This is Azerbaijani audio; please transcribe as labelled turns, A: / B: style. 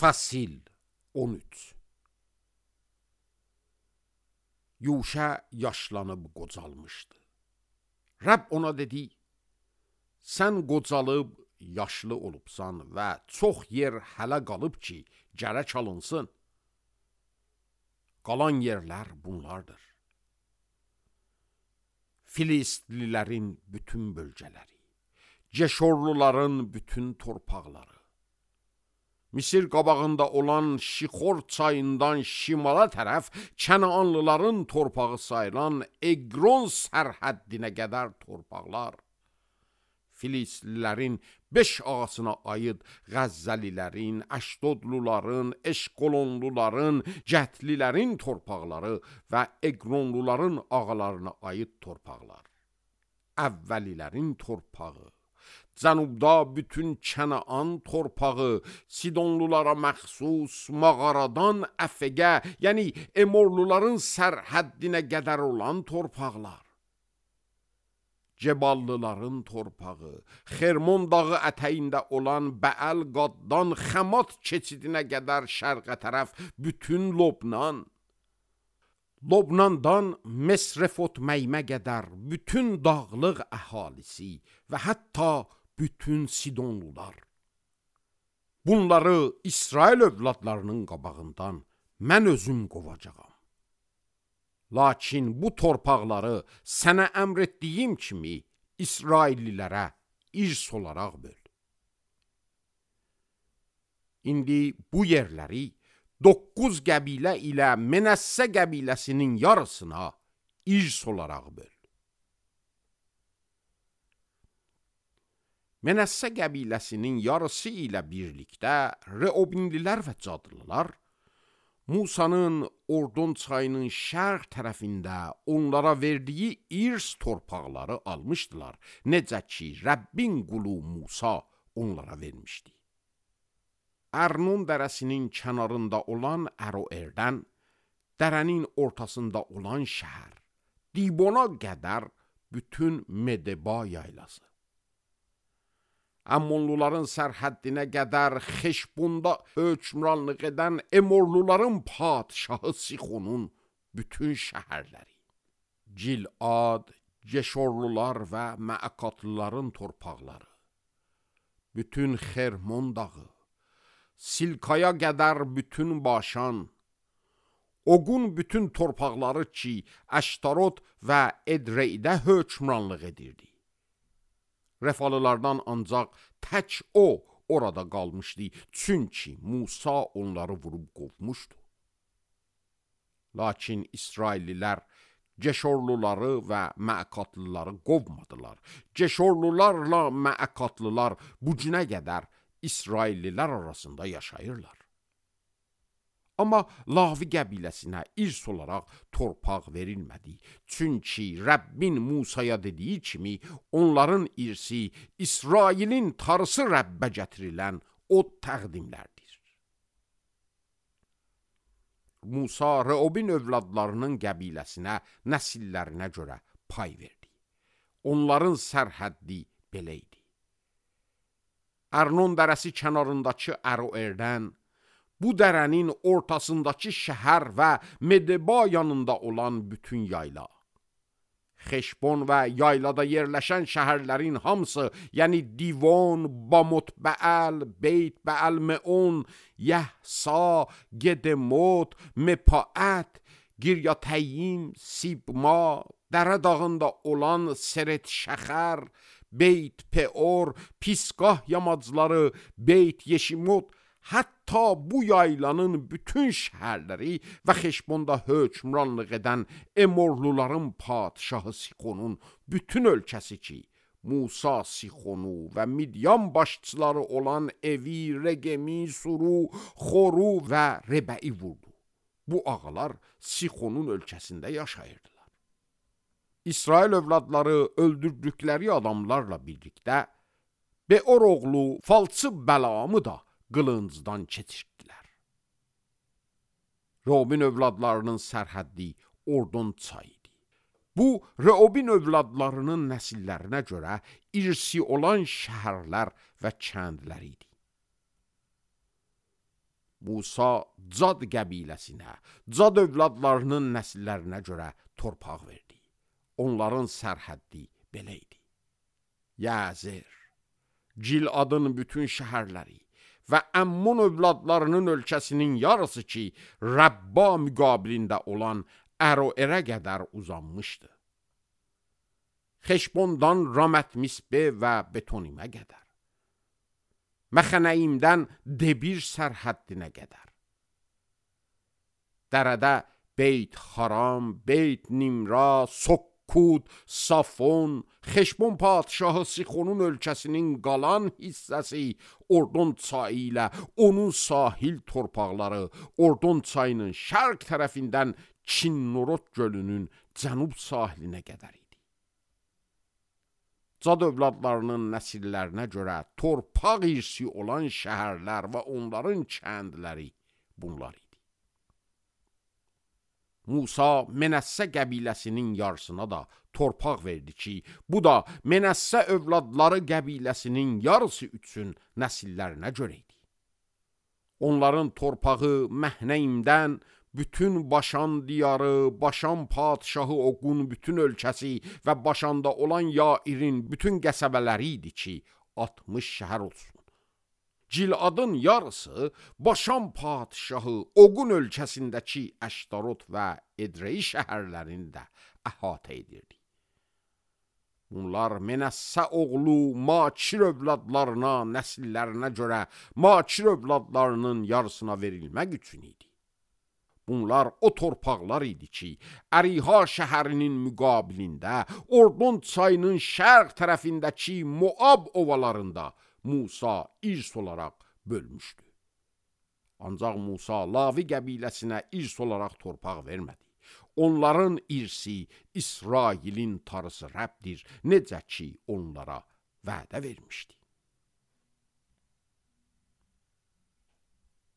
A: Fəsil 13. Yuşa yaşlanıb qocalmışdı. Rəbb ona dedi, sən qocalıb yaşlı olubsan və çox yer hələ qalıb ki, gərək alınsın. Qalan yerlər bunlardır. Filistlilərin bütün bölgələri, Ceşorluların bütün torpaqları, Misir qabağında olan Şixor çayından şimala tərəf Kənaanlıların torpağı sayılan Eqron sərhəddinə qədər torpaqlar, Filistlilərin 5 ağasına aid Qəzzəlilərin, Əşdodluların, Eşqolonluların, Cətlilərin torpaqları və Eqronluların ağalarına aid torpaqlar, Əvvəlilərin torpağı, Cənubda bütün Kənaan torpağı, Sidonlulara məxsus mağaradan Əfəqə, yəni Emorluların sərhəddinə qədər olan torpaqlar, Ceballıların torpağı, Xermon dağı ətəyində olan Bəəl-Qaddan Xəmat keçidinə qədər şərqə tərəf bütün Lobnan, Lobnandan Mesrefot-Məymə qədər bütün dağlıq əhalisi və hətta bütün Sidonlular. Bunları İsrail övladlarının qabağından mən özüm qovacağam. Lakin bu torpaqları sənə əmr etdiyim kimi İsraillilərə irs olaraq böl. İndi bu yerləri 9 qəbilə ilə Menəssə qəbiləsinin yarısına irs olaraq böl. Menəssə qəbiləsinin yarısı ilə birlikdə Reobinlilər və Cadlılar Musanın Ordon çayının şərq tərəfində onlara verdiyi irs torpaqları almışdılar, necə ki Rəbbin qulu Musa onlara vermişdi. Ərnon dərəsinin kənarında olan Əroerdən, dərənin ortasında olan şəhər, Dibona qədər bütün Medeba yaylası, Əmmonluların sərhəddinə qədər Xeşbonda hökmranlıq edən Emorluların padşahı Sixonun bütün şəhərləri, Gilad, Ceşorlular və Məəkatlıların torpaqları, bütün Xermon dağı, Silkaya qədər bütün Başan, Oqun bütün torpaqları ki, Əştarot və Edreydə hökmranlıq edirdi. Refalılardan ancaq tək o orada qalmışdı, çünki Musa onları vurub qovmuşdu. Lakin İsraillilər Ceşorluları və Məəkatlıları qovmadılar. Ceşorlularla Məəkatlılar bu günə qədər İsraillilər arasında yaşayırlar. Amma Lavi qəbiləsinə irs olaraq torpaq verilmədi. Çünki Rəbbin Musaya dediyi kimi onların irsi İsrailin tarısı Rəbbə gətirilən od təqdimlərdir. Musa Reobin övladlarının qəbiləsinə, nəsillərinə görə pay verdi. Onların sərhəddi belə idi. Ərnon dərəsi kənarındakı Əroerdən, bu dərənin ortasındakı şəhər və Medeba yanında olan bütün yayla, Xeşbon və yaylada yerləşən şəhərlərin hamısı, yəni Divon, Bamot-Bəəl, Beyt-Bəəl-Meon, Yəhsa, Gedemot, Mepaət, Giryatəyim, Sibma, dərə dağında olan Seret-Şəxər, Beyt-Peor, Pisqah yamacları, Beyt-Yeşimot, hətta bu yaylanın bütün şəhərləri və Xeşbonda hökmranlıq edən Emorluların padşahı Sixonun bütün ölkəsi ki, Musa Sixonu və Midyan başçıları olan Evi, Regemi, Suru, Xoru və Rebəi vurdu. Bu ağalar Sixonun ölkəsində yaşayırdılar. İsrail övladları öldürdükləri adamlarla birlikdə Beor oğlu falçı Bəlamı da qılıncdan keçirdilər. Reobin övladlarının sərhəddi Ordon çayıdır. Bu, Reobin övladlarının nəsillərinə görə irsi olan şəhərlər və kəndlər idi. Musa Cad qəbiləsinə, Cad övladlarının nəsillərinə görə torpaq verdi. Onların sərhəddi belə idi. Yəzir, Giladın bütün şəhərləri və Əmmun övladlarının ölkəsinin yarısı ki, Rəbba müqabilində olan Əroərə qədər uzanmışdı. Xeşbondan Ramət Misbə və Betonimə qədər. Məxənəyimdən Debir sərhəddinə qədər. Dərədə Beyt Xaram, Beyt Nimra, Sokkud, Safon, Xeşbon padişahı Sixonun ölkəsinin qalan hissəsi, Ordon çayı ilə onun sahil torpaqları, Ordon çayının şərq tərəfindən Kinnorod gölünün cənub sahilinə qədər idi. Cad övladlarının nəsillərinə görə torpaq irsi olan şəhərlər və onların kəndləri bunlar idi. Musa Mənəssə qəbiləsinin yarısına da torpaq verdi ki, bu da Mənəssə övladları qəbiləsinin yarısı üçün nəsillərinə görə idi. Onların torpağı Məhnəyimdən bütün Başan diyarı, Başan padişahı Oqun bütün ölkəsi və Başanda olan Yairin bütün qəsəbələri idi ki, 60 şəhər olsun. Giladın yarısı Başan padişahı Oqun ölkəsindəki Əştarot və Edrei şəhərlərini də əhatə edirdi. Bunlar Mənəssə oğlu Makir övladlarına, nəsillərinə görə Makir övladlarının yarısına verilmək üçün idi. Bunlar o torpaqlar idi ki, Əriha şəhərinin müqabilində, Ordon çayının şərq tərəfindəki Moab ovalarında Musa irs olaraq bölmüşdü. Ancaq Musa Lavi qəbiləsinə irs olaraq torpaq vermədi. Onların irsi İsrailin tarısı Rəbdir, necə ki onlara vədə vermişdi.